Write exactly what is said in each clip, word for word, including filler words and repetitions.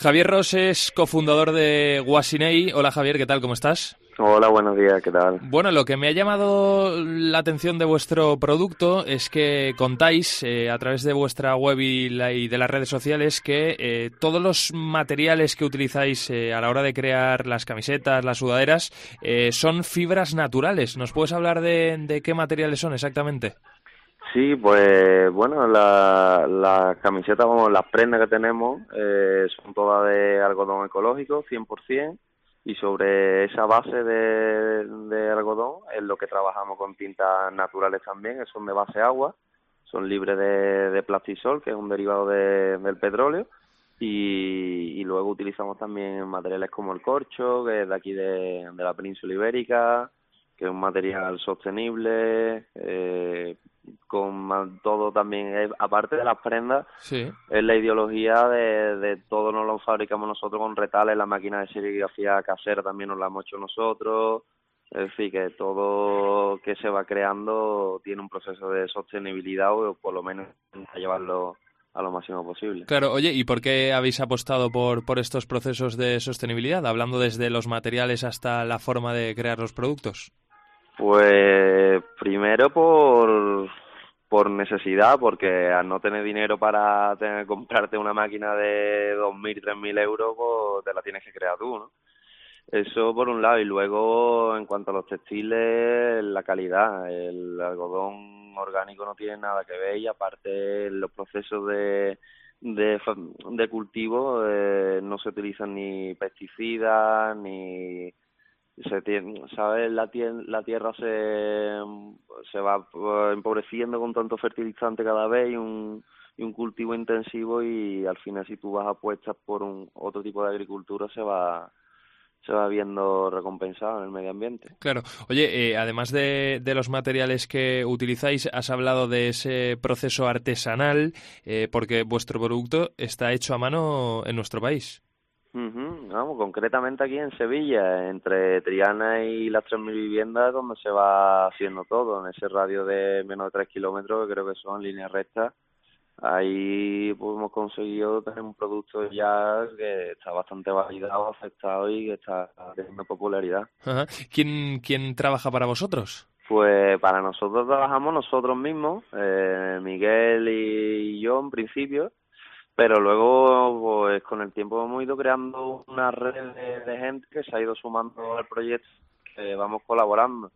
Javier Ros es cofundador de Guasinei. Hola Javier, ¿qué tal? ¿Cómo estás? Hola, buenos días, ¿qué tal? Bueno, lo que me ha llamado la atención de vuestro producto es que contáis eh, a través de vuestra web y, la, y de las redes sociales que eh, todos los materiales que utilizáis eh, a la hora de crear las camisetas, las sudaderas, eh, son fibras naturales. ¿Nos puedes hablar de, de qué materiales son exactamente? Sí, pues bueno, la, las camisetas, vamos, las prendas que tenemos eh, son todas de algodón ecológico, cien por ciento, y sobre esa base de, de algodón es lo que trabajamos con tintas naturales también, que son de base agua, son libres de, de plastisol, que es un derivado de, del petróleo, y, y luego utilizamos también materiales como el corcho, que es de aquí de, de la península ibérica, que es un material sostenible, eh, con ma- todo también, es- aparte de las prendas, Sí. es la ideología de, de todo nos lo fabricamos nosotros con retales, la máquina de serigrafía casera también nos la hemos hecho nosotros, es decir, que todo que se va creando tiene un proceso de sostenibilidad o por lo menos a llevarlo a lo máximo posible. Claro, oye, ¿y por qué habéis apostado por, por estos procesos de sostenibilidad? Hablando desde los materiales hasta la forma de crear los productos. Pues primero por, por necesidad, porque al no tener dinero para tener, comprarte una máquina de dos mil, tres mil euros, pues te la tienes que crear tú, ¿no? Eso por un lado, y luego en cuanto a los textiles, la calidad, el algodón orgánico no tiene nada que ver y aparte los procesos de, de, fa- de cultivo eh, no se utilizan ni pesticidas ni se tiene, ¿sabes? La, tien- la tierra se, se va eh, empobreciendo con tanto fertilizante cada vez y un, y un cultivo intensivo y al final si tú vas a apuestas por un otro tipo de agricultura se va se va viendo recompensado en el medio ambiente. Claro. Oye, eh, además de, de los materiales que utilizáis, has hablado de ese proceso artesanal, eh, porque vuestro producto está hecho a mano en nuestro país. Ujú, vamos, concretamente aquí en Sevilla, entre Triana y las tres mil viviendas, es donde se va haciendo todo, en ese radio de menos de tres kilómetros, que creo que son líneas rectas. Ahí pues, hemos conseguido tener un producto ya que está bastante validado, aceptado y que está teniendo popularidad. Ajá. ¿Quién, quién trabaja para vosotros? Pues para nosotros trabajamos nosotros mismos, eh, Miguel y yo en principio, pero luego pues con el tiempo hemos ido creando una red de, de gente que se ha ido sumando al proyecto, que vamos colaborando.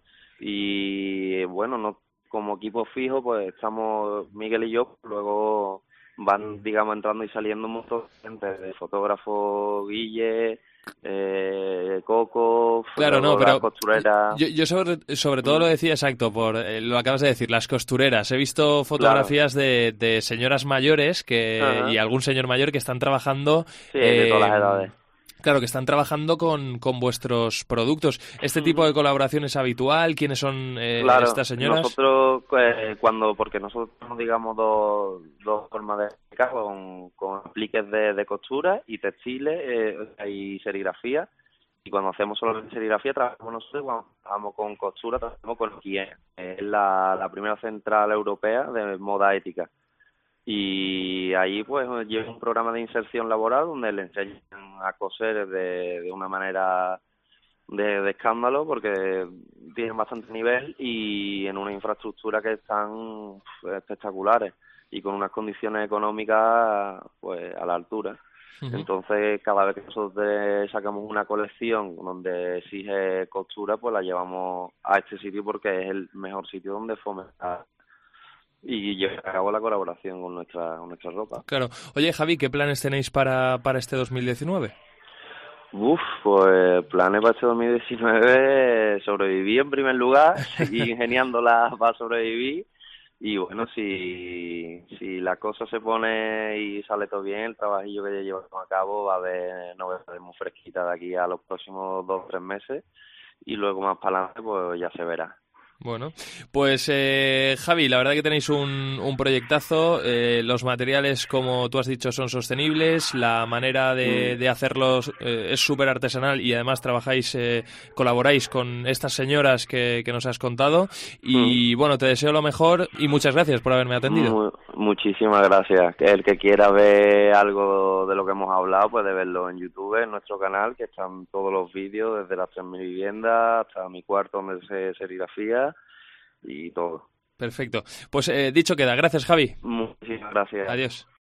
Y bueno, no como equipo fijo, pues estamos Miguel y yo, luego van, digamos, entrando y saliendo un montón de gente, de fotógrafo Guille, eh, Coco, Claro, no, luego las pero costureras. yo, yo sobre, sobre todo lo Mm, decía exacto, por eh, lo acabas de decir, las costureras. He visto claro, fotografías de, de señoras mayores que, y ajá, algún señor mayor que están trabajando, sí, hay de todas eh, las edades. claro, que están trabajando con, con vuestros productos. ¿Este tipo de colaboración es habitual? ¿Quiénes son eh, Claro, estas señoras? nosotros eh, cuando, porque nosotros tenemos digamos dos, dos formas de fabricar con, con apliques de, de costura y textiles eh, y serigrafía, y cuando hacemos solamente serigrafía trabajamos nosotros, cuando trabajamos con costura trabajamos con Kien, es la, la primera central europea de moda ética, y ahí pues lleva un programa de inserción laboral donde le enseñan a coser de, de una manera de, de escándalo porque tienen bastante nivel y en una infraestructura que están pf, espectaculares y con unas condiciones económicas pues a la altura. Ujú. Entonces cada vez que nosotros de- sacamos una colección donde exige costura pues la llevamos a este sitio porque es el mejor sitio donde fomentar y llevar a cabo la colaboración con nuestra, con nuestra ropa. Claro. Oye, Javi, ¿qué planes tenéis para, para este dos mil diecinueve? Uf, pues planes para este dos mil diecinueve, sobrevivir en primer lugar, seguir ingeniándola para sobrevivir y bueno, si, si la cosa se pone y sale todo bien, el trabajillo que ya llevamos a cabo va a haber novedades muy fresquitas de aquí a los próximos dos o tres meses y luego más para adelante pues ya se verá. Bueno, pues eh, Javi, la verdad que tenéis un, un proyectazo, eh, los materiales, como tú has dicho, son sostenibles, la manera de, de hacerlos eh, es súper artesanal y además trabajáis, eh, colaboráis con estas señoras que, que nos has contado y bueno, te deseo lo mejor y muchas gracias por haberme atendido. Mu- muchísimas gracias. Que el que quiera ver algo de lo que hemos hablado puede verlo en YouTube, en nuestro canal, que están todos los vídeos, desde las tres mil viviendas hasta mi cuarto donde se serigrafía y todo. Perfecto. Pues eh, dicho queda. Gracias, Javi. Muchísimas gracias. Adiós.